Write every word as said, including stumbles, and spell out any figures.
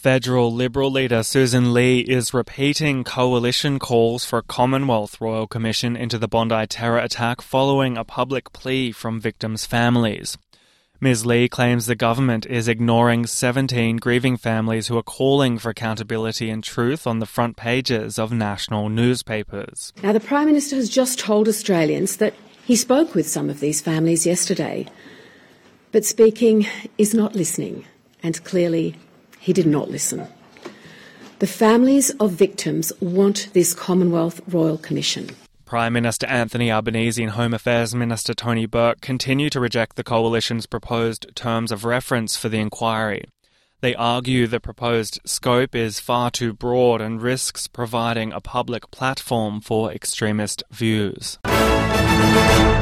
Federal Liberal leader Susan Lee is repeating coalition calls for a Commonwealth Royal Commission into the Bondi terror attack following a public plea from victims' families. Miz Lee claims the government is ignoring seventeen grieving families who are calling for accountability and truth on the front pages of national newspapers. Now, the Prime Minister has just told Australians that he spoke with some of these families yesterday, but speaking is not listening, and clearly he did not listen. The families of victims want this Commonwealth Royal Commission. Prime Minister Anthony Albanese and Home Affairs Minister Tony Burke continue to reject the coalition's proposed terms of reference for the inquiry. They argue the proposed scope is far too broad and risks providing a public platform for extremist views.